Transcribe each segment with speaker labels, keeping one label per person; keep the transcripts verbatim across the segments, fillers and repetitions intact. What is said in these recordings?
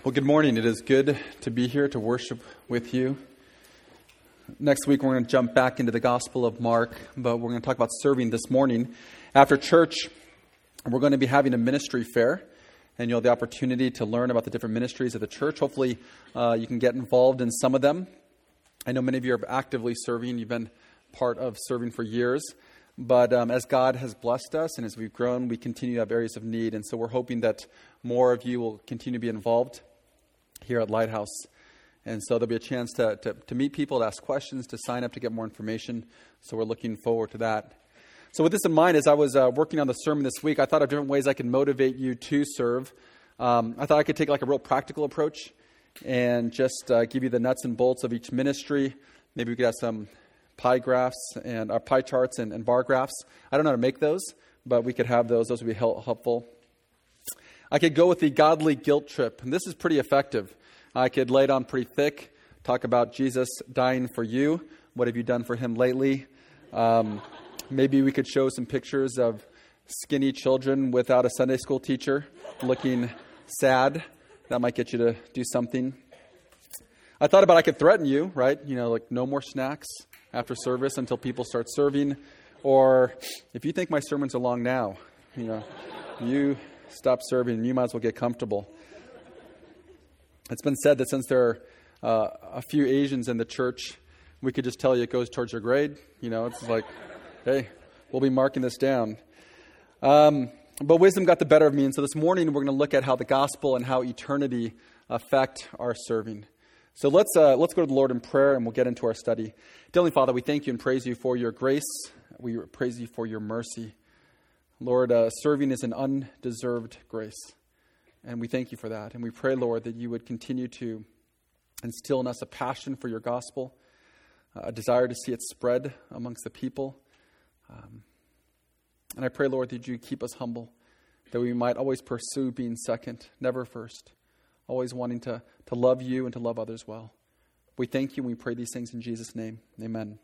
Speaker 1: Well, good morning. It is good to be here to worship with you. Next week, we're going to jump back into the Gospel of Mark, but we're going to talk about serving this morning. After church, we're going to be having a ministry fair, and you'll have the opportunity to learn about the different ministries of the church. Hopefully, uh, you can get involved in some of them. I know many of you are actively serving. You've been part of serving for years. But um, as God has blessed us and as we've grown, we continue to have areas of need. And so we're hoping that more of you will continue to be involved here at Lighthouse. And so there'll be a chance to, to, to meet people, to ask questions, to sign up to get more information. So we're looking forward to that. So with this in mind, as I was uh, working on the sermon this week, I thought of different ways I could motivate you to serve. Um, I thought I could take like a real practical approach and just uh, give you the nuts and bolts of each ministry. Maybe we could have some pie graphs and uh, pie charts and, and bar graphs. I don't know how to make those, but we could have those. Those would be helpful. I could go with the godly guilt trip, and this is pretty effective. I could lay it on pretty thick, talk about Jesus dying for you. What have you done for him lately? Um, maybe we could show some pictures of skinny children without a Sunday school teacher looking sad. That might get you to do something. I thought about I could threaten you, right? You know, like no more snacks after service until people start serving. Or if you think my sermons are long now, you know, you stop serving and you might as well get comfortable. It's been said that since there are uh, a few Asians in the church, we could just tell you it goes towards your grade. You know, it's like, hey, we'll be marking this down. Um, but wisdom got the better of me. And so this morning we're going to look at how the gospel and how eternity affect our serving. So let's uh, let's go to the Lord in prayer, and we'll get into our study. Heavenly Father, we thank you and praise you for your grace. We praise you for your mercy. Lord, uh, serving is an undeserved grace, and we thank you for that. And we pray, Lord, that you would continue to instill in us a passion for your gospel, a desire to see it spread amongst the people. Um, and I pray, Lord, that you keep us humble, that we might always pursue being second, never first. Always wanting to, to love you and to love others well. We thank you and we pray these things in Jesus' name. Amen.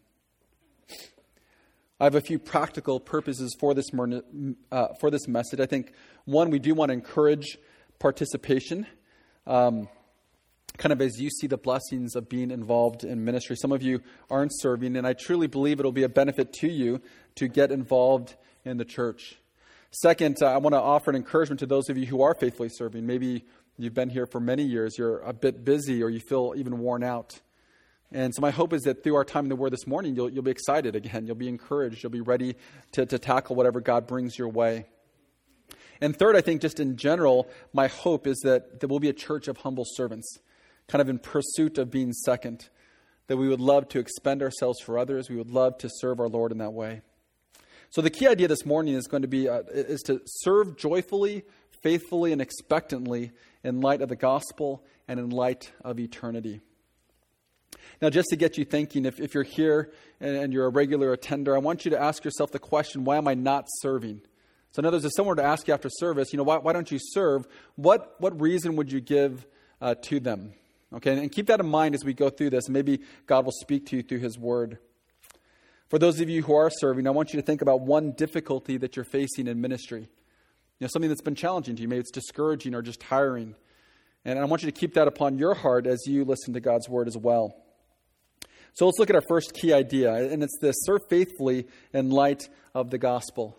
Speaker 1: I have a few practical purposes for this uh, for this message. I think, one, we do want to encourage participation. Um, kind of as you see the blessings of being involved in ministry. Some of you aren't serving, and I truly believe it'll be a benefit to you to get involved in the church. Second, uh, I want to offer an encouragement to those of you who are faithfully serving. Maybe you've been here for many years, you're a bit busy, or you feel even worn out. And so my hope is that through our time in the Word this morning, you'll, you'll be excited again. You'll be encouraged. You'll be ready to, to tackle whatever God brings your way. And third, I think just in general, my hope is that there will be a church of humble servants, kind of in pursuit of being second, that we would love to expend ourselves for others. We would love to serve our Lord in that way. So the key idea this morning is going to be uh, is to serve joyfully, faithfully, and expectantly in light of the gospel and in light of eternity. Now, just to get you thinking, if, if you're here and, and you're a regular attender, I want you to ask yourself the question, why am I not serving? So in other words, if someone were to ask you after service, you know, why, why don't you serve? What what reason would you give uh, to them? Okay, and keep that in mind as we go through this. Maybe God will speak to you through his word. For those of you who are serving, I want you to think about one difficulty that you're facing in ministry. You know, something that's been challenging to you. Maybe it's discouraging or just tiring. And I want you to keep that upon your heart as you listen to God's word as well. So let's look at our first key idea. And it's this: serve faithfully in light of the gospel.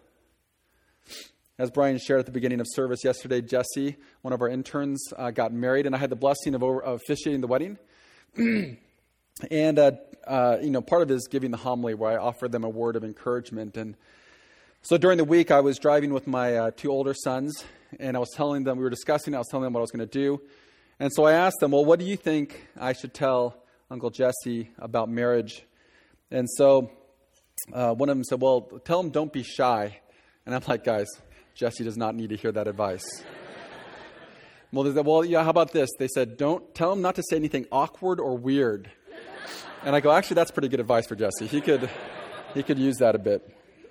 Speaker 1: As Brian shared at the beginning of service yesterday, Jesse, one of our interns, uh, got married. And I had the blessing of, over, of officiating the wedding. and, uh, uh, you know, part of it is giving the homily where I offered them a word of encouragement. And so during the week, I was driving with my uh, two older sons, and I was telling them, we were discussing, I was telling them what I was going to do. And so I asked them, well, what do you think I should tell Uncle Jesse about marriage? And so uh, one of them said, well, tell him don't be shy. And I'm like, guys, Jesse does not need to hear that advice. well, they said, well, yeah, how about this? They said, don't tell him not to say anything awkward or weird. And I go, actually, that's pretty good advice for Jesse. He could, he could use that a bit.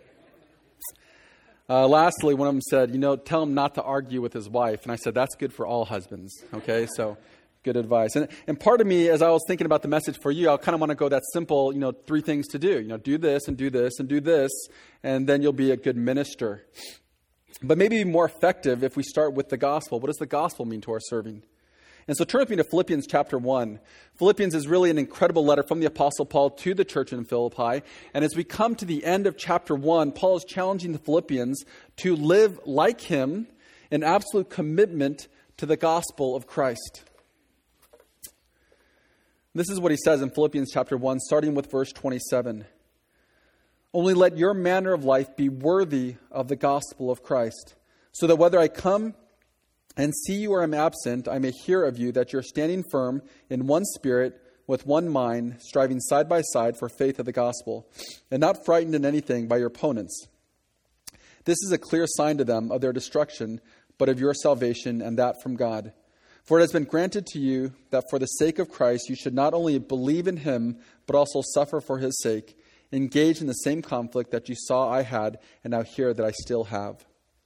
Speaker 1: Uh, lastly, one of them said, you know, tell him not to argue with his wife. And I said, that's good for all husbands. Okay, so good advice. And and part of me, as I was thinking about the message for you, I kind of want to go that simple, you know, three things to do. You know, do this and do this and do this, and then you'll be a good minister. But maybe more effective if we start with the gospel. What does the gospel mean to our serving? And so turn with me to Philippians chapter one. Philippians is really an incredible letter from the Apostle Paul to the church in Philippi. And as we come to the end of chapter one, Paul is challenging the Philippians to live like him in absolute commitment to the gospel of Christ. This is what he says in Philippians chapter one, starting with verse twenty-seven. Only let your manner of life be worthy of the gospel of Christ, so that whether I come and see you or am absent, I may hear of you that you're standing firm in one spirit, with one mind, striving side by side for faith of the gospel, and not frightened in anything by your opponents. This is a clear sign to them of their destruction, but of your salvation, and that from God. For it has been granted to you that for the sake of Christ you should not only believe in him, but also suffer for his sake, engaged in the same conflict that you saw I had, and now hear that I still have.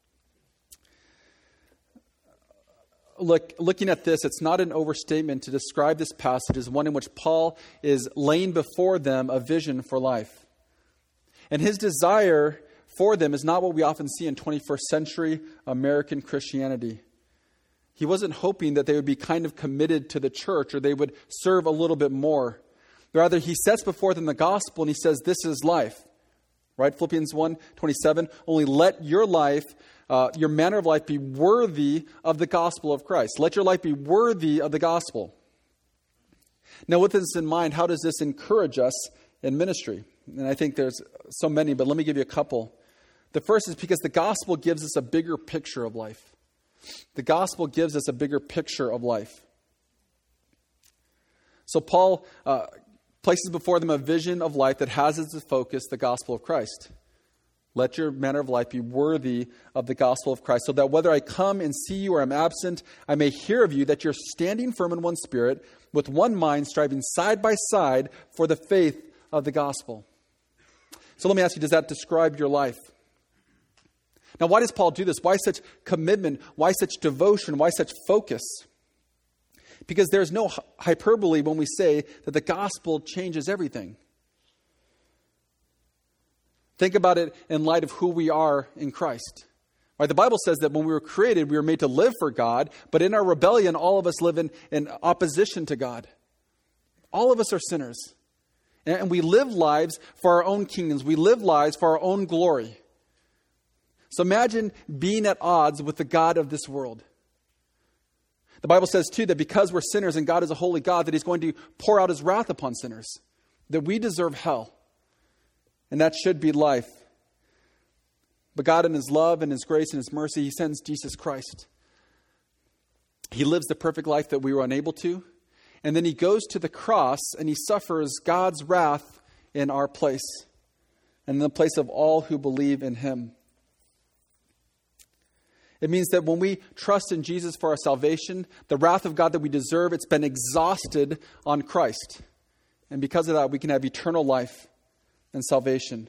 Speaker 1: Look, looking at this, it's not an overstatement to describe this passage as one in which Paul is laying before them a vision for life. And his desire for them is not what we often see in twenty-first century American Christianity. He wasn't hoping that they would be kind of committed to the church or they would serve a little bit more. Rather, he sets before them the gospel and he says, this is life. Right? Philippians one twenty-seven, only let your life, uh, your manner of life be worthy of the gospel of Christ. Let your life be worthy of the gospel. Now, with this in mind, how does this encourage us in ministry? And I think there's so many, but let me give you a couple. The first is because the gospel gives us a bigger picture of life. The gospel gives us a bigger picture of life. So Paul uh, places before them a vision of life that has as its focus the gospel of Christ. Let your manner of life be worthy of the gospel of Christ, so that whether I come and see you or am absent, I may hear of you that you're standing firm in one spirit, with one mind, striving side by side for the faith of the gospel. So let me ask you, does that describe your life? Now, why does Paul do this? Why such commitment? Why such devotion? Why such focus? Because there's no hyperbole when we say that the gospel changes everything. Think about it in light of who we are in Christ. Right? The Bible says that when we were created, we were made to live for God, but in our rebellion, all of us live in, in opposition to God. All of us are sinners. And we live lives for our own kingdoms. We live lives for our own glory. So imagine being at odds with the God of this world. The Bible says, too, that because we're sinners and God is a holy God, that he's going to pour out his wrath upon sinners, that we deserve hell. And that should be life. But God in his love and his grace and his mercy, he sends Jesus Christ. He lives the perfect life that we were unable to. And then he goes to the cross and he suffers God's wrath in our place and in the place of all who believe in him. It means that when we trust in Jesus for our salvation, the wrath of God that we deserve, it's been exhausted on Christ. And because of that, we can have eternal life and salvation.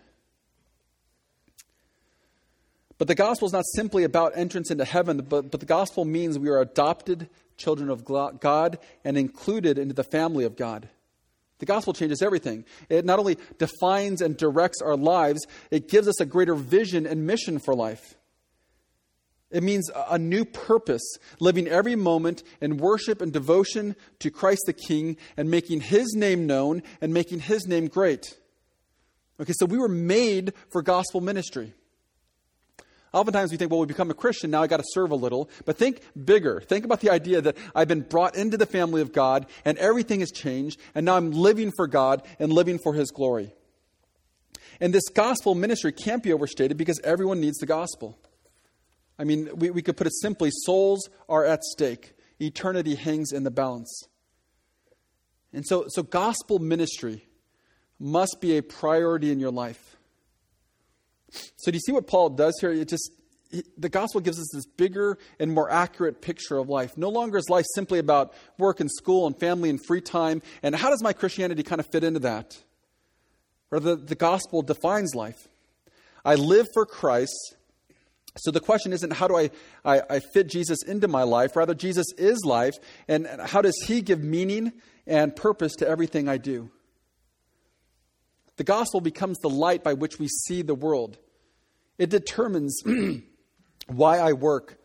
Speaker 1: But the gospel is not simply about entrance into heaven, but, but the gospel means we are adopted children of God and included into the family of God. The gospel changes everything. It not only defines and directs our lives, it gives us a greater vision and mission for life. It means a new purpose, living every moment in worship and devotion to Christ the King and making his name known and making his name great. Okay, so we were made for gospel ministry. Oftentimes we think, well, we become a Christian, now I got to serve a little. But think bigger. Think about the idea that I've been brought into the family of God and everything has changed and now I'm living for God and living for his glory. And this gospel ministry can't be overstated because everyone needs the gospel. I mean, we, we could put it simply, souls are at stake. Eternity hangs in the balance. And so, so gospel ministry must be a priority in your life. So do you see what Paul does here? It just he, the gospel gives us this bigger and more accurate picture of life. No longer is life simply about work and school and family and free time. And how does my Christianity kind of fit into that? Rather, the gospel defines life. I live for Christ. So the question isn't how do I, I, I fit Jesus into my life? Rather, Jesus is life. And how does he give meaning and purpose to everything I do? The gospel becomes the light by which we see the world. It determines why I work,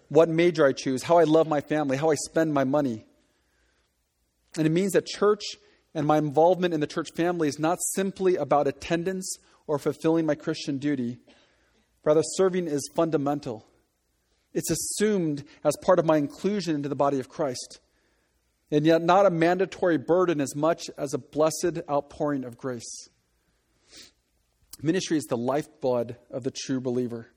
Speaker 1: what major I choose, how I love my family, how I spend my money. And it means that church and my involvement in the church family is not simply about attendance or fulfilling my Christian duty. Rather, serving is fundamental. It's assumed as part of my inclusion into the body of Christ, and yet not a mandatory burden as much as a blessed outpouring of grace. Ministry is the lifeblood of the true believer.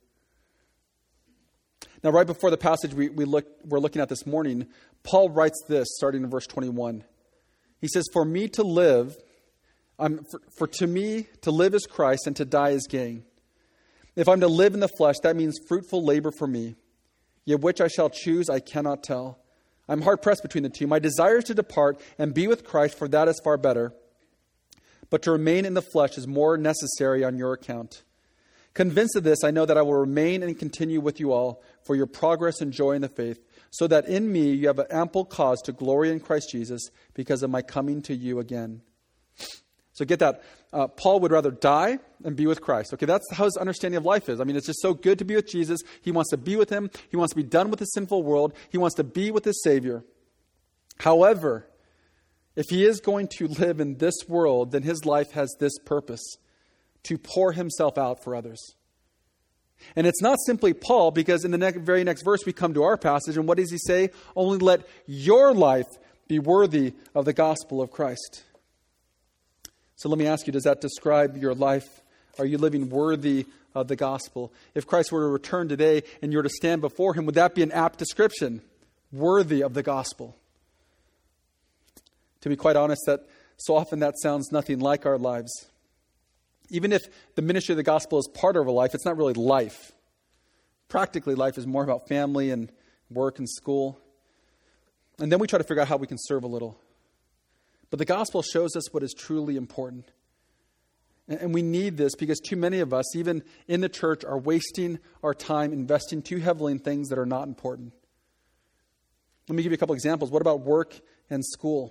Speaker 1: Now, right before the passage we, we look, we're looking at this morning, Paul writes this, starting in verse twenty-one. He says, For me to live, um, for, for to me to live is Christ and to die is gain. If I'm to live in the flesh, that means fruitful labor for me. Yet which I shall choose, I cannot tell. I'm hard-pressed between the two. My desire is to depart and be with Christ, for that is far better. But to remain in the flesh is more necessary on your account. Convinced of this, I know that I will remain and continue with you all for your progress and joy in the faith, so that in me you have an ample cause to glory in Christ Jesus because of my coming to you again. So get that. Uh, Paul would rather die and be with Christ. Okay, that's how his understanding of life is. I mean, it's just so good to be with Jesus. He wants to be with him. He wants to be done with the sinful world. He wants to be with his Savior. However, if he is going to live in this world, then his life has this purpose: to pour himself out for others. And it's not simply Paul, because in the next, very next verse we come to our passage, and what does he say? Only let your life be worthy of the gospel of Christ. So let me ask you, does that describe your life? Are you living worthy of the gospel? If Christ were to return today and you were to stand before him, would that be an apt description? Worthy of the gospel. To be quite honest, that so often that sounds nothing like our lives. Even if the ministry of the gospel is part of our life, it's not really life. Practically, life is more about family and work and school. And then we try to figure out how we can serve a little. But the gospel shows us what is truly important. And we need this because too many of us, even in the church, are wasting our time investing too heavily in things that are not important. Let me give you a couple examples. What about work and school?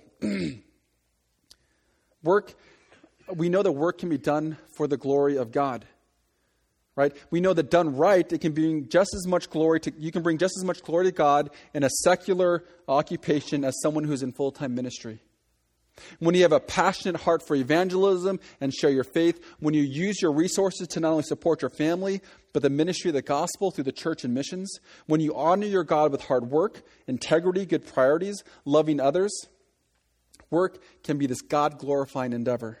Speaker 1: Work, we know that work can be done for the glory of God. Right? We know that done right, it can bring just as much glory to, you can bring just as much glory to God in a secular occupation as someone who's in full-time ministry. When you have a passionate heart for evangelism and share your faith, when you use your resources to not only support your family, but the ministry of the gospel through the church and missions, when you honor your God with hard work, integrity, good priorities, loving others, work can be this God-glorifying endeavor.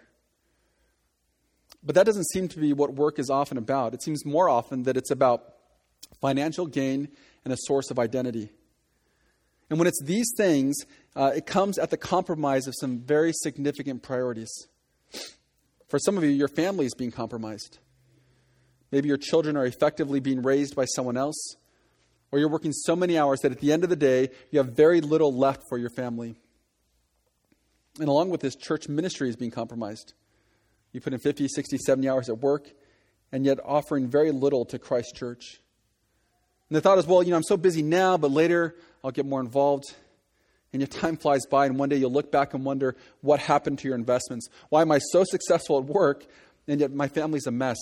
Speaker 1: But that doesn't seem to be what work is often about. It seems more often that it's about financial gain and a source of identity. And when it's these things, uh, it comes at the compromise of some very significant priorities. For some of you, your family is being compromised. Maybe your children are effectively being raised by someone else, or you're working so many hours that at the end of the day, you have very little left for your family. And along with this, church ministry is being compromised. You put in fifty, sixty, seventy hours at work, and yet offering very little to Christ Church. And the thought is, well, you know, I'm so busy now, but later I'll get more involved. And your time flies by, and one day you'll look back and wonder, what happened to your investments? Why am I so successful at work, and yet my family's a mess?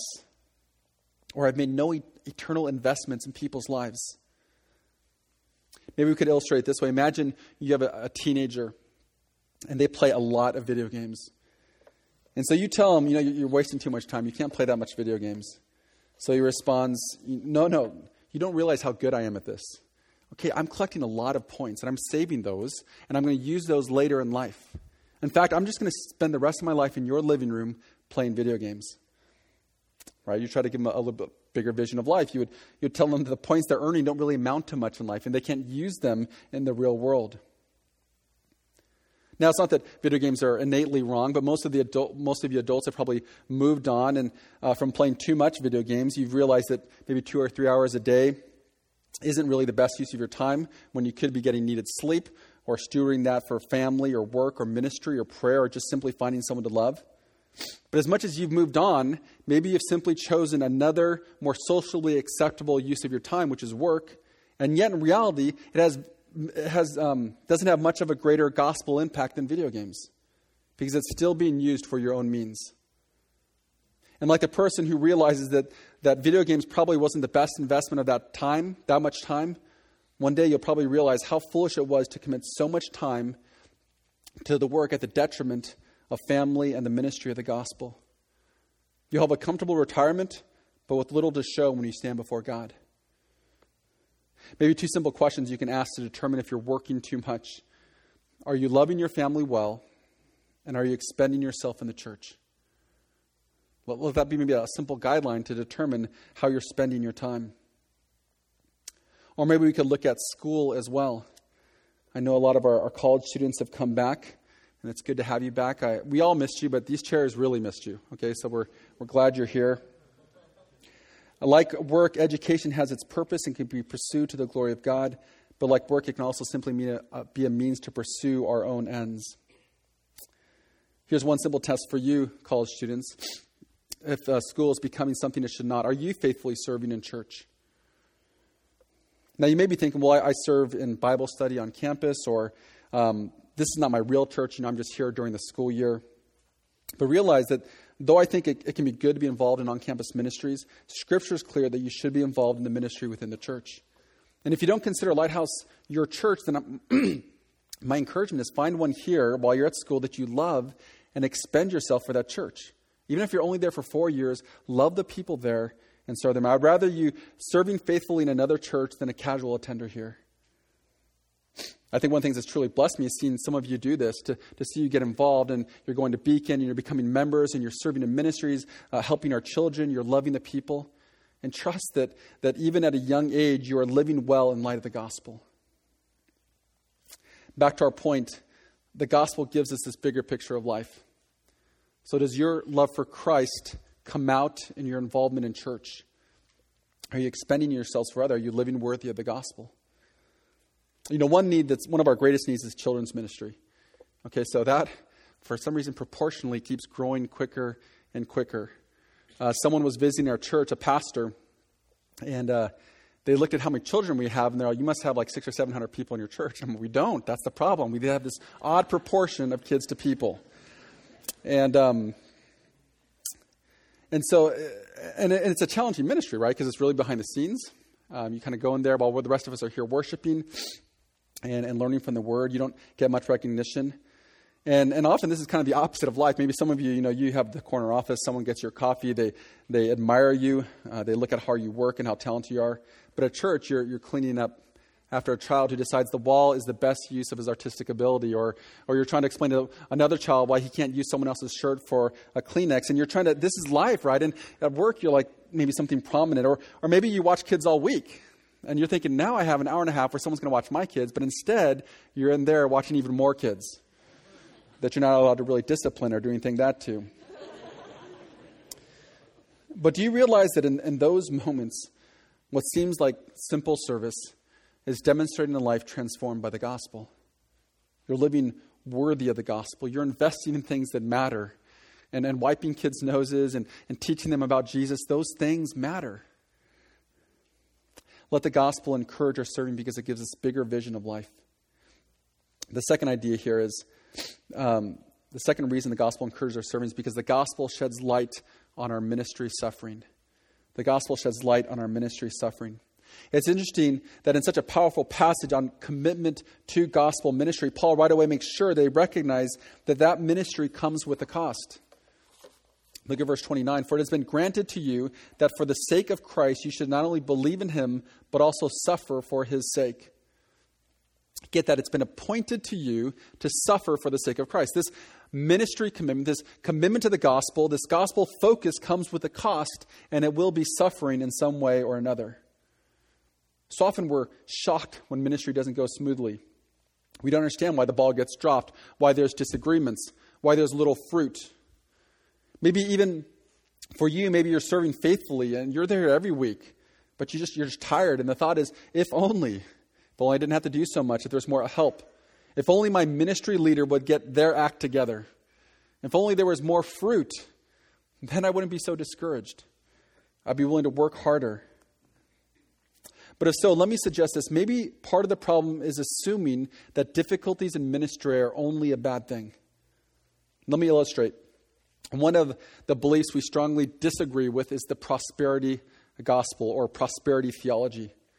Speaker 1: Or I've made no e- eternal investments in people's lives. Maybe we could illustrate it this way. Imagine you have a, a teenager, and they play a lot of video games. And so you tell them, you know, you're wasting too much time. You can't play that much video games. So he responds, no, no, you don't realize how good I am at this. Okay, I'm collecting a lot of points, and I'm saving those, and I'm going to use those later in life. In fact, I'm just going to spend the rest of my life in your living room playing video games. Right? You try to give them a, a little bit bigger vision of life. You would you'd tell them that the points they're earning don't really amount to much in life, and they can't use them in the real world. Now, it's not that video games are innately wrong, but most of the adult, most of you adults have probably moved on, and uh, from playing too much video games, you've realized that maybe two or three hours a day isn't really the best use of your time when you could be getting needed sleep or stewarding that for family or work or ministry or prayer or just simply finding someone to love. But as much as you've moved on, maybe you've simply chosen another more socially acceptable use of your time, which is work, and yet in reality, it has It has um, doesn't have much of a greater gospel impact than video games because it's still being used for your own means. And like the person who realizes that, that video games probably wasn't the best investment of that time, that much time, One day you'll probably realize how foolish it was to commit so much time to the work at the detriment of family and the ministry of the gospel. You'll have a comfortable retirement, but with little to show when you stand before God. Maybe two simple questions you can ask to determine if you're working too much. Are you loving your family well? And are you expending yourself in the church? Well, let that be maybe a simple guideline to determine how you're spending your time. Or maybe we could look at school as well. I know a lot of our, our college students have come back, and it's good to have you back. I, we all missed you, but these chairs really missed you. Okay, so we're we're glad you're here. Like work, education has its purpose and can be pursued to the glory of God. But like work, it can also simply mean a, uh, be a means to pursue our own ends. Here's one simple test for you, college students. If uh, school is becoming something it should not, are you faithfully serving in church? Now, you may be thinking, well, I, I serve in Bible study on campus, or um, this is not my real church, you know, I'm just here during the school year. But realize that though I think it, it can be good to be involved in on-campus ministries, Scripture is clear that you should be involved in the ministry within the church. And if you don't consider Lighthouse your church, then my encouragement is find one here while you're at school that you love and expend yourself for that church. Even if you're only there for four years, love the people there and serve them. I'd rather you serving faithfully in another church than a casual attender here. I think one of the things that's truly blessed me is seeing some of you do this, to, to see you get involved, and you're going to Beacon, and you're becoming members, and you're serving in ministries, uh, helping our children, you're loving the people. And trust that, that even at a young age, you are living well in light of the gospel. Back to our point, the gospel gives us this bigger picture of life. So does your love for Christ come out in your involvement in church? Are you expending yourselves for others? Are you living worthy of the gospel? You know, one need that's one of our greatest needs is children's ministry. Okay, so that, for some reason, proportionally keeps growing quicker and quicker. Uh, someone was visiting our church, a pastor, and uh, they looked at how many children we have, and they're like, you must have like six or seven hundred people in your church. And we don't. That's the problem. We have this odd proportion of kids to people. And um, and so, and, and it's a challenging ministry, right? Because it's really behind the scenes. Um, you kind of go in there while the rest of us are here worshiping and, and learning from the Word. You don't get much recognition. And and often this is kind of the opposite of life. Maybe some of you, you know, you have the corner office. Someone gets your coffee. They they admire you. Uh, they look at how hard you work and how talented you are. But at church, you're you're cleaning up after a child who decides the wall is the best use of his artistic ability, or or you're trying to explain to another child why he can't use someone else's shirt for a Kleenex. And you're trying to, this is life, right? And at work, you're like maybe something prominent, or or maybe you watch kids all week. And you're thinking, now I have an hour and a half where someone's going to watch my kids. But instead, you're in there watching even more kids that you're not allowed to really discipline or do anything that to. But do you realize that in, in those moments, what seems like simple service is demonstrating a life transformed by the gospel? You're living worthy of the gospel. You're investing in things that matter. And, and wiping kids' noses and, and teaching them about Jesus, those things matter. Let the gospel encourage our serving because it gives us a bigger vision of life. The second idea here is, um, the second reason the gospel encourages our serving is because the gospel sheds light on our ministry suffering. The gospel sheds light on our ministry suffering. It's interesting that in such a powerful passage on commitment to gospel ministry, Paul right away makes sure they recognize that that ministry comes with a cost. Look at verse twenty-nine. For it has been granted to you that for the sake of Christ you should not only believe in him, but also suffer for his sake. Get that, it's been appointed to you to suffer for the sake of Christ. This ministry commitment, this commitment to the gospel, this gospel focus comes with a cost, and it will be suffering in some way or another. So often we're shocked when ministry doesn't go smoothly. We don't understand why the ball gets dropped, why there's disagreements, why there's little fruit. Maybe even for you, maybe you're serving faithfully and you're there every week, but you just, you're just tired. And the thought is, if only, if only I didn't have to do so much, if there's more help. If only my ministry leader would get their act together. If only there was more fruit, then I wouldn't be so discouraged. I'd be willing to work harder. But if so, let me suggest this. Maybe part of the problem is assuming that difficulties in ministry are only a bad thing. Let me illustrate. One of the beliefs we strongly disagree with is the prosperity gospel or prosperity theology.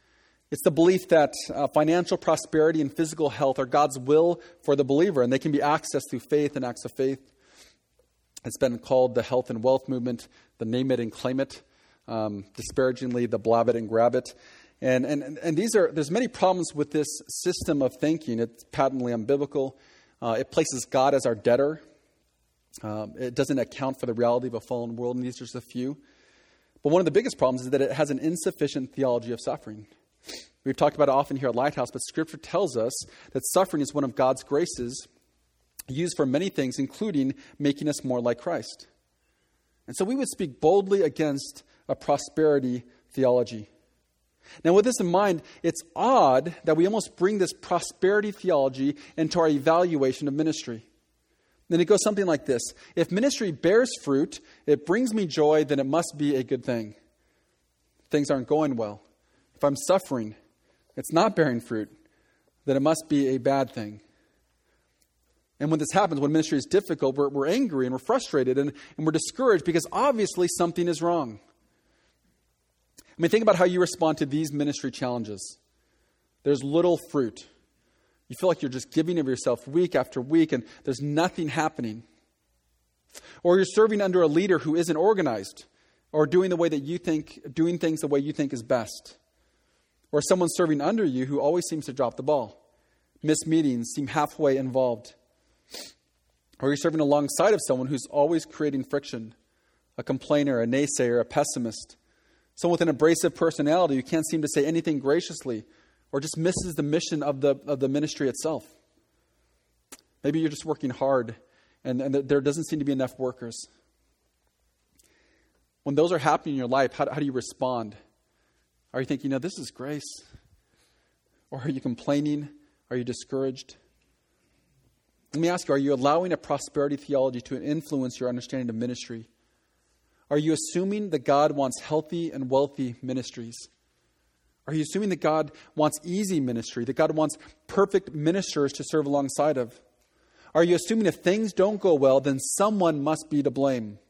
Speaker 1: It's the belief that uh, financial prosperity and physical health are God's will for the believer, and they can be accessed through faith and acts of faith. It's been called the health and wealth movement, the name it and claim it, um, disparagingly, the blab it and grab it. And, and, and these are there's many problems with this system of thinking. It's patently unbiblical. Uh, it places God as our debtor. Um, it doesn't account for the reality of a fallen world, and these are just a few. But one of the biggest problems is that it has an insufficient theology of suffering. We've talked about it often here at Lighthouse, but Scripture tells us that suffering is one of God's graces used for many things, including making us more like Christ. And so we would speak boldly against a prosperity theology. Now, with this in mind, it's odd that we almost bring this prosperity theology into our evaluation of ministry. Then it goes something like this. If ministry bears fruit, it brings me joy, then it must be a good thing. Things aren't going well. If I'm suffering, it's not bearing fruit, then it must be a bad thing. And when this happens, when ministry is difficult, we're, we're angry and we're frustrated and, and we're discouraged because obviously something is wrong. I mean, think about how you respond to these ministry challenges. There's little fruit. You feel like you're just giving of yourself week after week and there's nothing happening. Or you're serving under a leader who isn't organized or doing the way that you think, doing things the way you think is best. Or someone serving under you who always seems to drop the ball, miss meetings, seem halfway involved. Or you're serving alongside of someone who's always creating friction, a complainer, a naysayer, a pessimist, someone with an abrasive personality who can't seem to say anything graciously or just misses the mission of the of the ministry itself. Maybe you're just working hard and, and there doesn't seem to be enough workers. When those are happening in your life, how, how do you respond? Are you thinking, you know, this is grace? Or are you complaining? Are you discouraged? Let me ask you, are you allowing a prosperity theology to influence your understanding of ministry? Are you assuming that God wants healthy and wealthy ministries? Are you assuming that God wants easy ministry, that God wants perfect ministers to serve alongside of? Are you assuming if things don't go well, then someone must be to blame?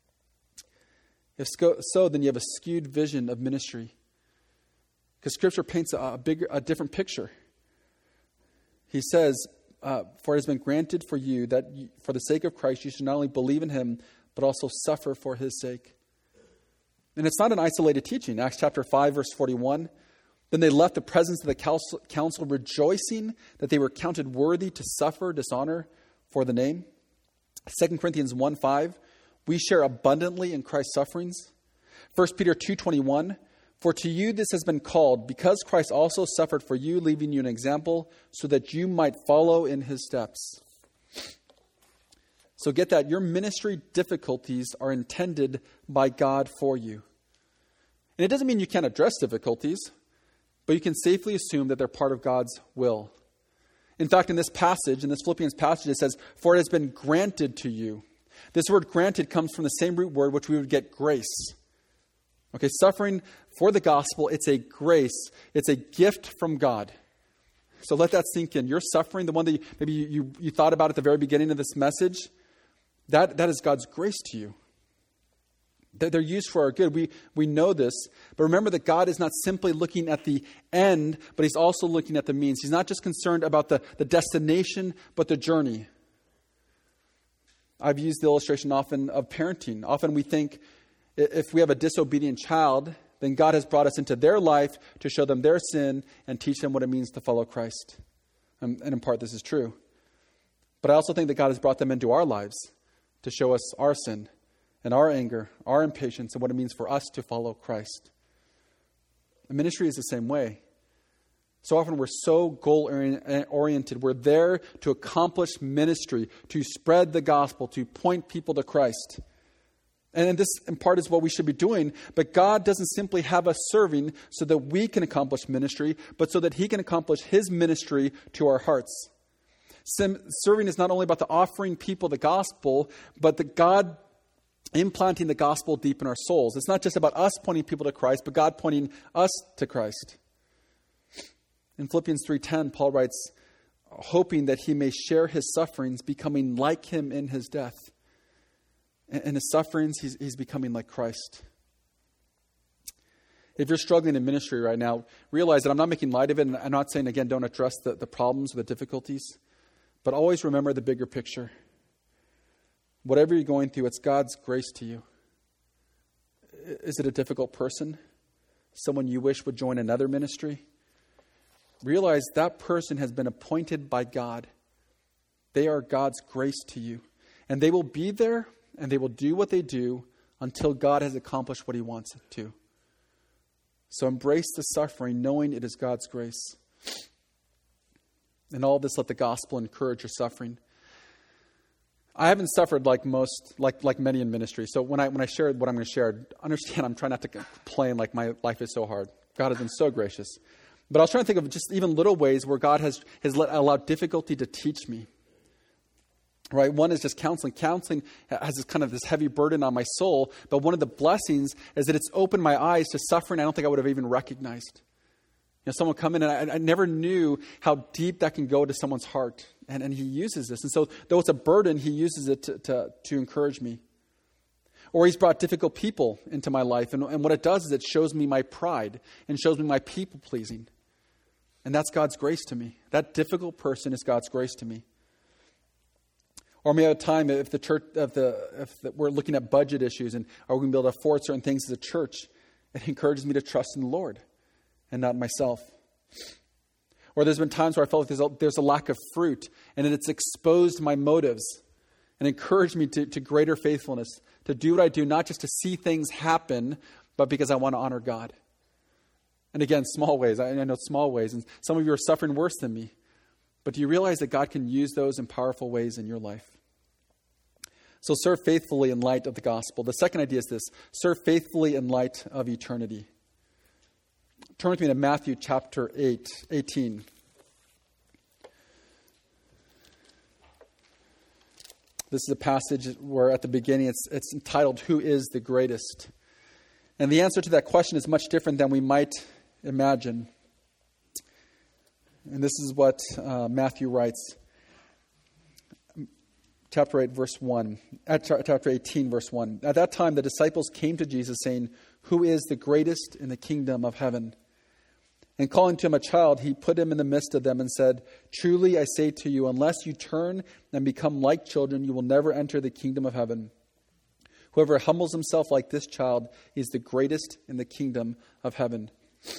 Speaker 1: If so, then you have a skewed vision of ministry. Because Scripture paints a, bigger, a different picture. He says, uh, for it has been granted for you that you, for the sake of Christ you should not only believe in him, but also suffer for his sake. And it's not an isolated teaching. Acts chapter five, verse forty-one. Then they left the presence of the council, council rejoicing that they were counted worthy to suffer dishonor for the name. Second Corinthians one five. We share abundantly in Christ's sufferings. First Peter two twenty-one. For to you this has been called, because Christ also suffered for you, leaving you an example, so that you might follow in his steps. So get that, your ministry difficulties are intended by God for you. And it doesn't mean you can't address difficulties, but you can safely assume that they're part of God's will. In fact, in this passage, in this Philippians passage, it says, for it has been granted to you. This word granted comes from the same root word which we would get grace. Okay, suffering for the gospel, it's a grace. It's a gift from God. So let that sink in. Your suffering, the one that you, maybe you, you, you thought about at the very beginning of this message, that, that is God's grace to you. They're, they're used for our good. We, we know this. But remember that God is not simply looking at the end, but he's also looking at the means. He's not just concerned about the, the destination, but the journey. I've used the illustration often of parenting. Often we think, if we have a disobedient child, then God has brought us into their life to show them their sin and teach them what it means to follow Christ. And, and in part, this is true. But I also think that God has brought them into our lives to show us our sin and our anger, our impatience, and what it means for us to follow Christ. And ministry is the same way. So often we're so goal-oriented. We're there to accomplish ministry, to spread the gospel, to point people to Christ. And this, in part, is what we should be doing. But God doesn't simply have us serving so that we can accomplish ministry, but so that he can accomplish his ministry to our hearts. Sim- serving is not only about the offering people the gospel, but the God implanting the gospel deep in our souls. It's not just about us pointing people to Christ, but God pointing us to Christ. In Philippians three ten, Paul writes, hoping that he may share his sufferings, becoming like him in his death. In his sufferings, he's, he's becoming like Christ. If you're struggling in ministry right now, realize that I'm not making light of it, and I'm not saying, again, don't address the, the problems or the difficulties, but always remember the bigger picture. Whatever you're going through, it's God's grace to you. Is it a difficult person? Someone you wish would join another ministry? Realize that person has been appointed by God. They are God's grace to you. And they will be there and they will do what they do until God has accomplished what he wants it to. So embrace the suffering, knowing it is God's grace. In all this, let the gospel encourage your suffering. I haven't suffered like most, like like many in ministry. So when I when I share what I'm going to share, understand I'm trying not to complain like my life is so hard. God has been so gracious. But I was trying to think of just even little ways where God has, has let, allowed difficulty to teach me. Right? One is just counseling. Counseling has this kind of this heavy burden on my soul, but one of the blessings is that it's opened my eyes to suffering I don't think I would have even recognized. You know, someone come in and I, I never knew how deep that can go to someone's heart, and, and he uses this. And so though it's a burden, he uses it to, to, to encourage me. Or he's brought difficult people into my life, and, and what it does is it shows me my pride and shows me my people-pleasing. And that's God's grace to me. That difficult person is God's grace to me. Or maybe at a time, if the church, if the, if the, we're looking at budget issues and are we going to be able to afford certain things as a church, it encourages me to trust in the Lord and not myself. Or there's been times where I felt like there's a, there's a lack of fruit, and it's exposed my motives and encouraged me to, to greater faithfulness, to do what I do, not just to see things happen, but because I want to honor God. And again, small ways. I, I know small ways, and some of you are suffering worse than me. But do you realize that God can use those in powerful ways in your life? So serve faithfully in light of the gospel. The second idea is this: serve faithfully in light of eternity. Turn with me to Matthew chapter eight, eighteen. This is a passage where at the beginning it's, it's entitled, "Who is the greatest?" And the answer to that question is much different than we might imagine. And this is what uh, Matthew writes. Chapter eight, verse one. At chapter eighteen, verse one. At that time, the disciples came to Jesus saying, "Who is the greatest in the kingdom of heaven?" And calling to him a child, he put him in the midst of them and said, "Truly I say to you, unless you turn and become like children, you will never enter the kingdom of heaven. Whoever humbles himself like this child is the greatest in the kingdom of heaven."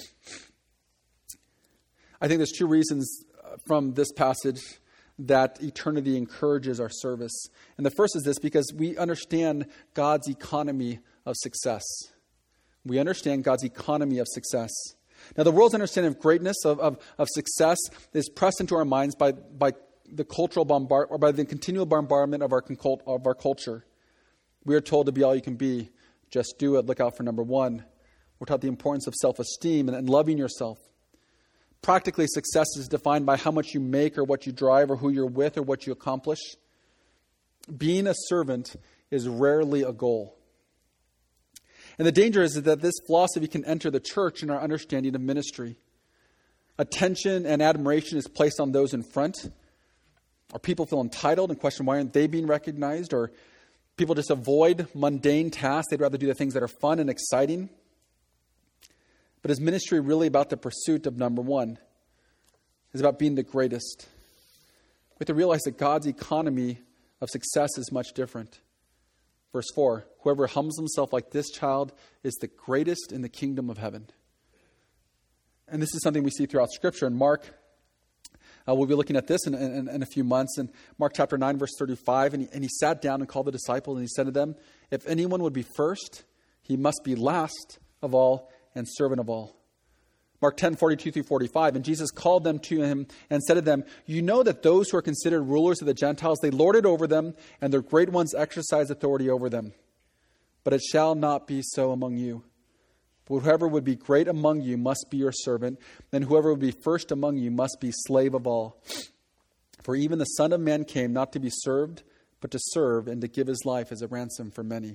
Speaker 1: I think there's two reasons from this passage that eternity encourages our service. And the first is this: because we understand God's economy of success. We understand God's economy of success. Now, the world's understanding of greatness, of, of, of success, is pressed into our minds by, by the cultural bombard, or by the continual bombardment of our, of our culture. We are told to be all you can be. Just do it. Look out for number one. We're taught the importance of self-esteem and, and loving yourself. Practically, success is defined by how much you make or what you drive or who you're with or what you accomplish. Being a servant is rarely a goal. And the danger is that this philosophy can enter the church in our understanding of ministry. Attention and admiration is placed on those in front. Or people feel entitled and question why aren't they being recognized? Or people just avoid mundane tasks. They'd rather do the things that are fun and exciting. But is ministry really about the pursuit of number one? It's about being the greatest. We have to realize that God's economy of success is much different. Verse four, whoever humbles himself like this child is the greatest in the kingdom of heaven. And this is something we see throughout Scripture. In Mark, uh, we'll be looking at this in, in, in a few months. In Mark chapter nine, verse thirty-five, and he, and he sat down and called the disciples, and he said to them, "If anyone would be first, he must be last of all and servant of all." Mark ten, forty-two through forty-five, and Jesus called them to him and said to them, "You know that those who are considered rulers of the Gentiles, they lord it over them, and their great ones exercise authority over them. But it shall not be so among you. But whoever would be great among you must be your servant, and whoever would be first among you must be slave of all. For even the Son of Man came not to be served, but to serve and to give his life as a ransom for many."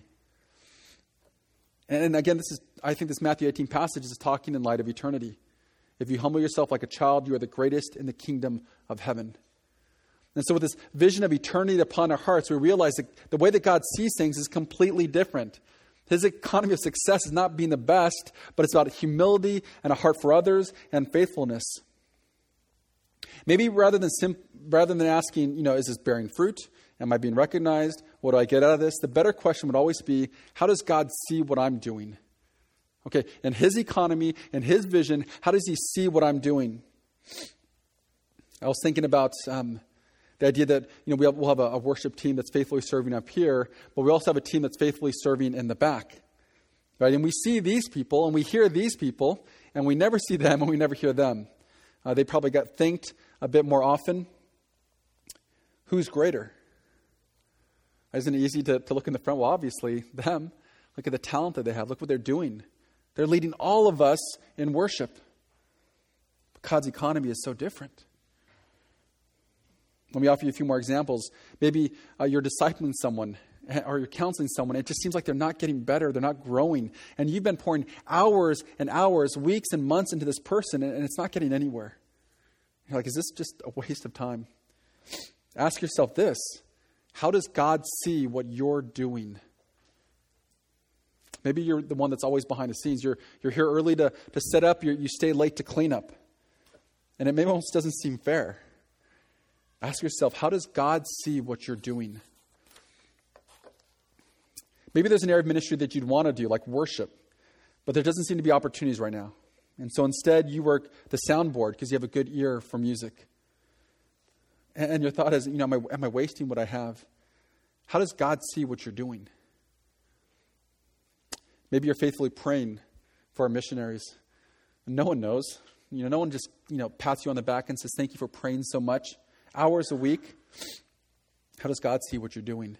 Speaker 1: And again, this is I think this Matthew eighteen passage is talking in light of eternity. If you humble yourself like a child, you are the greatest in the kingdom of heaven. And so with this vision of eternity upon our hearts, we realize that the way that God sees things is completely different. His economy of success is not being the best, but it's about humility and a heart for others and faithfulness. Maybe rather than sim- rather than asking, you know, is this bearing fruit? Am I being recognized? What do I get out of this? The better question would always be, how does God see what I'm doing? Okay, in his economy, in his vision, how does he see what I'm doing? I was thinking about um, the idea that, you know, we have, we'll have a, a worship team that's faithfully serving up here, but we also have a team that's faithfully serving in the back. Right? And we see these people and we hear these people, and we never see them and we never hear them. Uh, they probably got thanked a bit more often. Who's greater? Isn't it easy to, to look in the front? Well, obviously, them. Look at the talent that they have. Look what they're doing. They're leading all of us in worship. But God's economy is so different. Let me offer you a few more examples. Maybe uh, you're discipling someone or you're counseling someone. It just seems like they're not getting better. They're not growing. And you've been pouring hours and hours, weeks and months into this person, and, and it's not getting anywhere. You're like, is this just a waste of time? Ask yourself this. How does God see what you're doing? Maybe you're the one that's always behind the scenes. You're, you're here early to, to set up. You're, you stay late to clean up. And it maybe almost doesn't seem fair. Ask yourself, how does God see what you're doing? Maybe there's an area of ministry that you'd want to do, like worship, but there doesn't seem to be opportunities right now. And so instead, you work the soundboard because you have a good ear for music. And, and your thought is, you know, am I, am I wasting what I have? How does God see what you're doing? Maybe you're faithfully praying for our missionaries. And no one knows. You know, no one just, you know, pats you on the back and says, thank you for praying so much. Hours a week. How does God see what you're doing?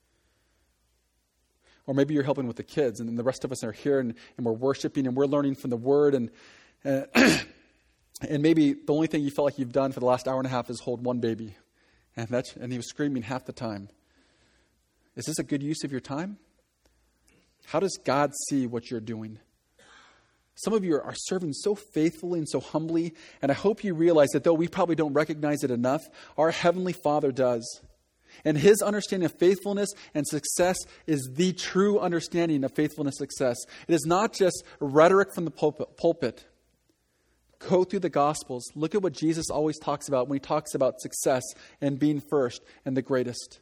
Speaker 1: Or maybe you're helping with the kids, and then the rest of us are here, and, and we're worshiping, and we're learning from the Word, and uh, and maybe the only thing you felt like you've done for the last hour and a half is hold one baby, and that's and he was screaming half the time. Is this a good use of your time? How does God see what you're doing? Some of you are serving so faithfully and so humbly, and I hope you realize that though we probably don't recognize it enough, our Heavenly Father does. And his understanding of faithfulness and success is the true understanding of faithfulness and success. It is not just rhetoric from the pulpit. Go through the Gospels. Look at what Jesus always talks about when he talks about success and being first and the greatest.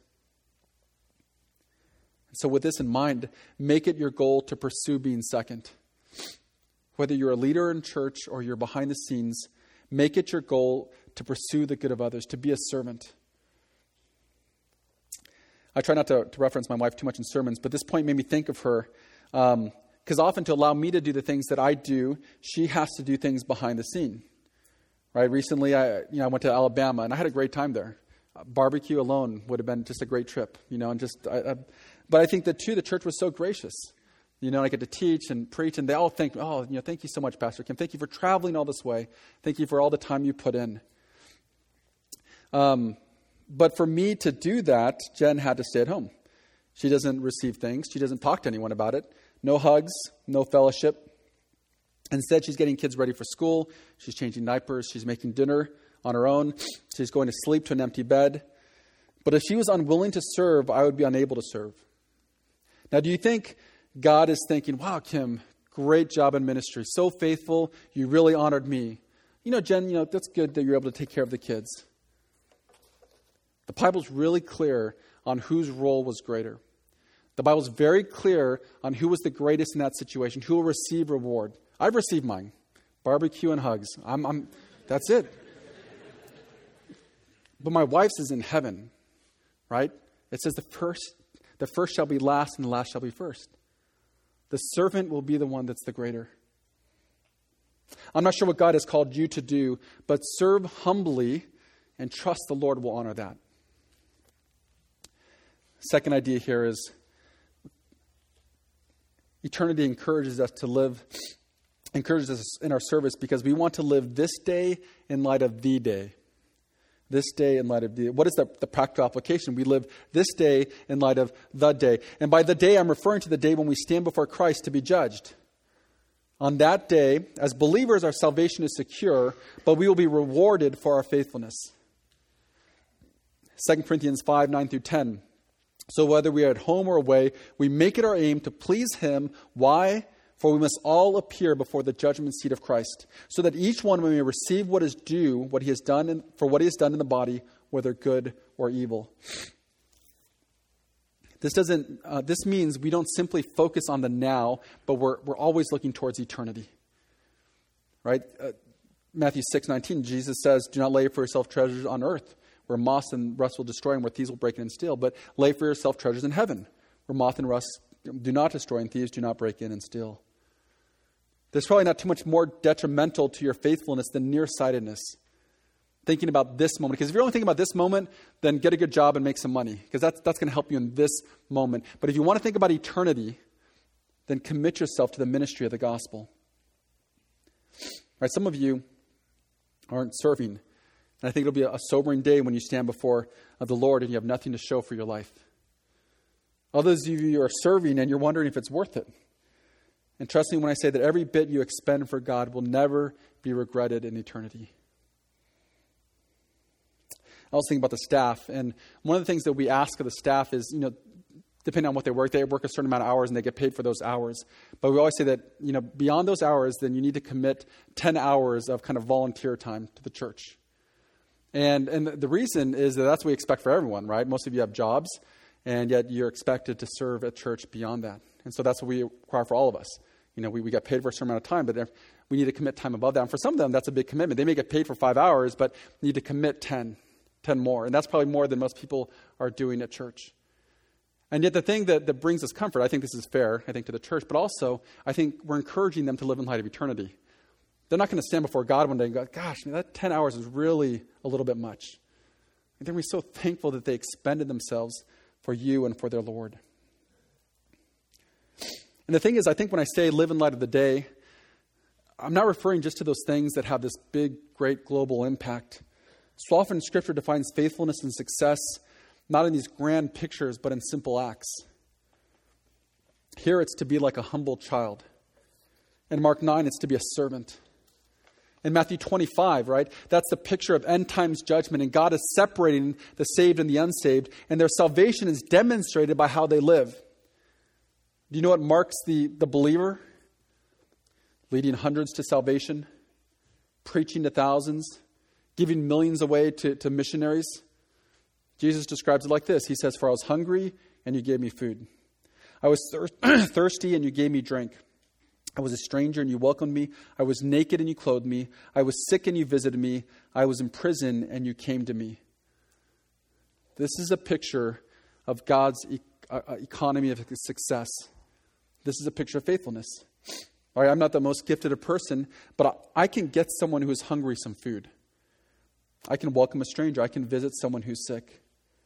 Speaker 1: So with this in mind, make it your goal to pursue being second. Whether you're a leader in church or you're behind the scenes, make it your goal to pursue the good of others, to be a servant. I try not to, to reference my wife too much in sermons, but this point made me think of her. Because um, often to allow me to do the things that I do, she has to do things behind the scene. Right? Recently, I you know I went to Alabama, and I had a great time there. Uh, barbecue alone would have been just a great trip. You know, and just. I, I, but I think that too, the church was so gracious. You know, I get to teach and preach, and they all think, oh, you know, thank you so much, Pastor Kim. Thank you for traveling all this way. Thank you for all the time you put in. Um. But for me to do that, Jen had to stay at home. She doesn't receive things. She doesn't talk to anyone about it. No hugs, no fellowship. Instead, she's getting kids ready for school. She's changing diapers. She's making dinner on her own. She's going to sleep to an empty bed. But if she was unwilling to serve, I would be unable to serve. Now, do you think God is thinking, wow, Kim, great job in ministry. So faithful. You really honored me. You know, Jen, you know, that's good that you're able to take care of the kids. The Bible's really clear on whose role was greater. The Bible's very clear on who was the greatest in that situation, who will receive reward. I've received mine. Barbecue and hugs. I'm, I'm, that's it. But my wife's is in heaven, right? It says the first, the first shall be last and the last shall be first. The servant will be the one that's the greater. I'm not sure what God has called you to do, but serve humbly and trust the Lord will honor that. Second idea here is eternity encourages us to live, encourages us in our service because we want to live this day in light of the day. This day in light of the, what is the, the practical application? We live this day in light of the day. And by the day, I'm referring to the day when we stand before Christ to be judged. On that day, as believers, our salvation is secure, but we will be rewarded for our faithfulness. Second Corinthians five, nine through ten So whether we are at home or away, we make it our aim to please him. Why? For we must all appear before the judgment seat of Christ, so that each one may receive what is due, what he has done in, for what he has done in the body, whether good or evil. This doesn't. Uh, this means we don't simply focus on the now, but we're we're always looking towards eternity. Right? Uh, Matthew six nineteen, Jesus says, "Do not lay for yourself treasures on earth, where moth and rust will destroy, and where thieves will break in and steal. But lay for yourself treasures in heaven, where moth and rust do not destroy, and thieves do not break in and steal." There's probably not too much more detrimental to your faithfulness than nearsightedness. Thinking about this moment. Because if you're only thinking about this moment, then get a good job and make some money. Because that's, that's going to help you in this moment. But if you want to think about eternity, then commit yourself to the ministry of the gospel. All right, some of you aren't serving. And I think it'll be a sobering day when you stand before the Lord and you have nothing to show for your life. Others of you are serving and you're wondering if it's worth it. And trust me when I say that every bit you expend for God will never be regretted in eternity. I was thinking about the staff, and one of the things that we ask of the staff is, you know, depending on what they work, they work a certain amount of hours and they get paid for those hours. But we always say that, you know, beyond those hours, then you need to commit ten hours of kind of volunteer time to the church. And and the reason is that that's what we expect for everyone, right? Most of you have jobs, and yet you're expected to serve at church beyond that. And so that's what we require for all of us. You know, we, we get paid for a certain amount of time, but we need to commit time above that. And for some of them, that's a big commitment. They may get paid for five hours, but need to commit ten, ten more. And that's probably more than most people are doing at church. And yet the thing that, that brings us comfort, I think this is fair, I think, to the church, but also I think we're encouraging them to live in light of eternity. They're not going to stand before God one day and go, gosh, that ten hours is really a little bit much. And they're going to be so thankful that they expended themselves for you and for their Lord. And the thing is, I think when I say live in light of the day, I'm not referring just to those things that have this big, great global impact. So often Scripture defines faithfulness and success not in these grand pictures, but in simple acts. Here it's to be like a humble child. In Mark nine, it's to be a servant. In Matthew twenty-five, right, that's the picture of end times judgment, and God is separating the saved and the unsaved, and their salvation is demonstrated by how they live. Do you know what marks the, the believer? Leading hundreds to salvation, preaching to thousands, giving millions away to, to missionaries. Jesus describes it like this. He says, "For I was hungry, and you gave me food. I was thir- thirsty, and you gave me drink. I was a stranger, and you welcomed me. I was naked, and you clothed me. I was sick, and you visited me. I was in prison, and you came to me." This is a picture of God's e- uh, economy of success. This is a picture of faithfulness. All right, I'm not the most gifted a person, but I, I can get someone who is hungry some food. I can welcome a stranger. I can visit someone who's sick.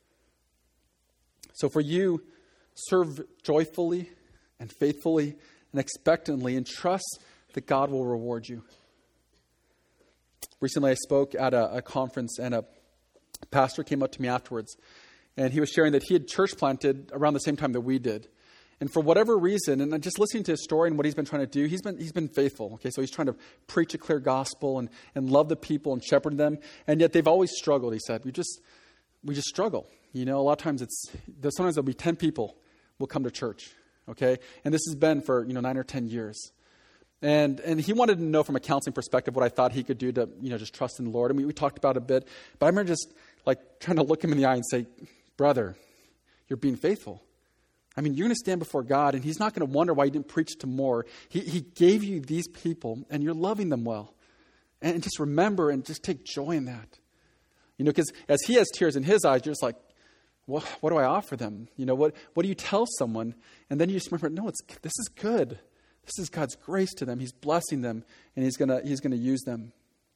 Speaker 1: So for you, serve joyfully and faithfully and expectantly, and trust that God will reward you. Recently, I spoke at a, a conference, and a pastor came up to me afterwards, and he was sharing that he had church planted around the same time that we did. And for whatever reason, and just listening to his story and what he's been trying to do, he's been he's been faithful. Okay, so he's trying to preach a clear gospel and, and love the people and shepherd them, and yet they've always struggled. He said, "We just we just struggle. You know, a lot of times it's sometimes there'll be ten people will come to church." Okay, and this has been for you know nine or ten years, and and he wanted to know from a counseling perspective what I thought he could do to you know just trust in the Lord. And we, we talked about it a bit, but I remember just like trying to look him in the eye and say, "Brother, you're being faithful. I mean, you're going to stand before God, and He's not going to wonder why you didn't preach to more. He, he gave you these people, and you're loving them well. And just remember and just take joy in that. You know, because as he has tears in his eyes, you're just like, what, what do I offer them? You know, what, what do you tell someone? And then you just remember, no, it's this is good. This is God's grace to them. He's blessing them, and He's gonna He's gonna use them.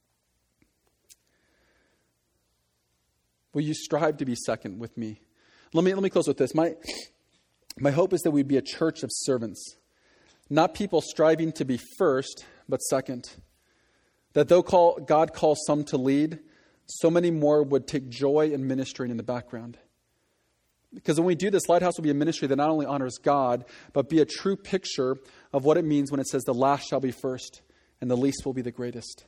Speaker 1: Will you strive to be second with me? Let me let me close with this. My My hope is that we'd be a church of servants, not people striving to be first, but second. That though call, God calls some to lead, so many more would take joy in ministering in the background. Because when we do this, Lighthouse will be a ministry that not only honors God, but be a true picture of what it means when it says the last shall be first and the least will be the greatest.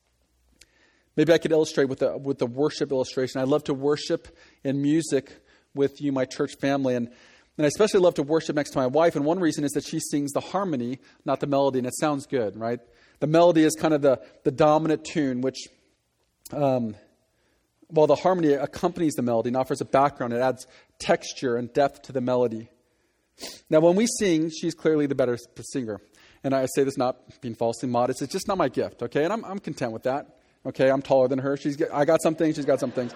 Speaker 1: Maybe I could illustrate with the, with the worship illustration. I love to worship in music with you, my church family. And, and I especially love to worship next to my wife. And one reason is that she sings the harmony, not the melody. And it sounds good, right? The melody is kind of the, the dominant tune, which, um, well, the harmony accompanies the melody and offers a background. It adds texture and depth to the melody. Now, when we sing, she's clearly the better singer. And I say this not being falsely modest. It's just not my gift, okay? And I'm, I'm content with that. Okay, I'm taller than her. She's got, I got some things, she's got some things.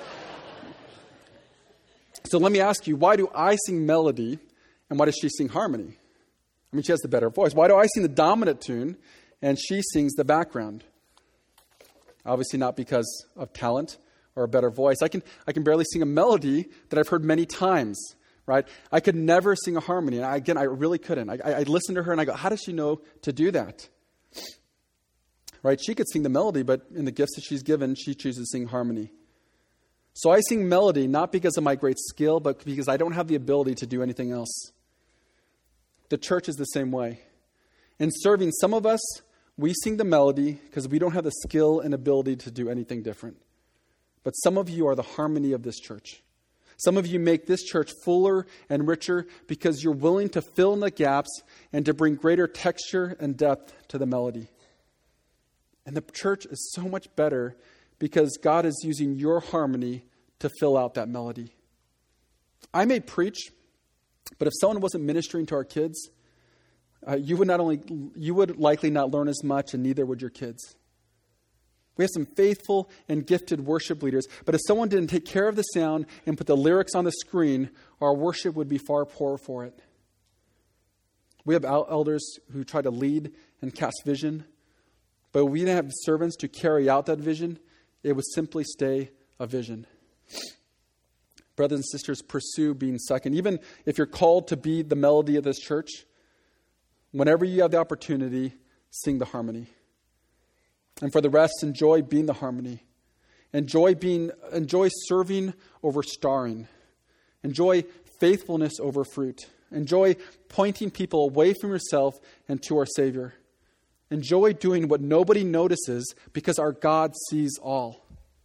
Speaker 1: So let me ask you, why do I sing melody and why does she sing harmony? I mean, she has the better voice. Why do I sing the dominant tune and she sings the background? Obviously not because of talent or a better voice. I can I can barely sing a melody that I've heard many times, right? I could never sing a harmony. And I, again, I really couldn't. I, I, I listen to her and I go, how does she know to do that? Right? She could sing the melody, but in the gifts that she's given, she chooses to sing harmony. So I sing melody not because of my great skill, but because I don't have the ability to do anything else. The church is the same way. In serving, some of us, we sing the melody because we don't have the skill and ability to do anything different. But some of you are the harmony of this church. Some of you make this church fuller and richer because you're willing to fill in the gaps and to bring greater texture and depth to the melody. And the church is so much better because God is using your harmony to fill out that melody. I may preach, but if someone wasn't ministering to our kids, uh, you would not only you would likely not learn as much, and neither would your kids. We have some faithful and gifted worship leaders, but if someone didn't take care of the sound and put the lyrics on the screen, our worship would be far poorer for it. We have elders who try to lead and cast vision, but if we didn't have servants to carry out that vision, it would simply stay a vision. Brothers and sisters, pursue being second. Even if you're called to be the melody of this church, whenever you have the opportunity, sing the harmony. And for the rest, enjoy being the harmony. Enjoy being, enjoy serving over starring. Enjoy faithfulness over fruit. Enjoy pointing people away from yourself and to our Savior. Enjoy doing what nobody notices because our God sees all.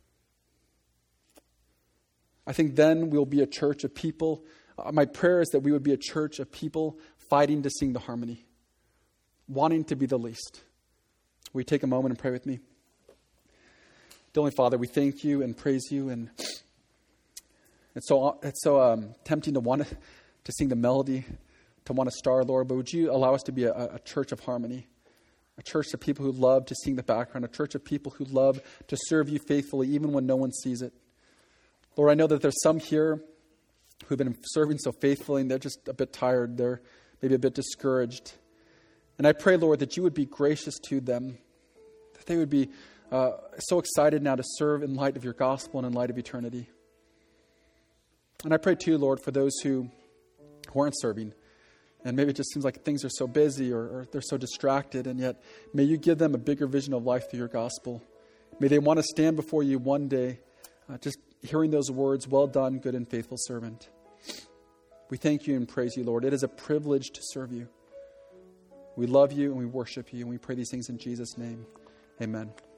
Speaker 1: I think then we'll be a church of people. Uh, my prayer is that we would be a church of people fighting to sing the harmony, wanting to be the least. Will you take a moment and pray with me? Dear Heavenly Father, we thank you and praise you. And it's so it's so um, tempting to want to, to sing the melody, to want to star, Lord. But would you allow us to be a, a church of harmony? A church of people who love to sing the background. A church of people who love to serve you faithfully even when no one sees it. Lord, I know that there's some here who've been serving so faithfully and they're just a bit tired. They're maybe a bit discouraged. And I pray, Lord, that you would be gracious to them. That they would be uh, so excited now to serve in light of your gospel and in light of eternity. And I pray too, Lord, for those who, who aren't serving. And maybe it just seems like things are so busy or, or they're so distracted. And yet, may you give them a bigger vision of life through your gospel. May they want to stand before you one day, uh, just hearing those words, well done, good and faithful servant. We thank you and praise you, Lord. It is a privilege to serve you. We love you and we worship you. And we pray these things in Jesus' name. Amen.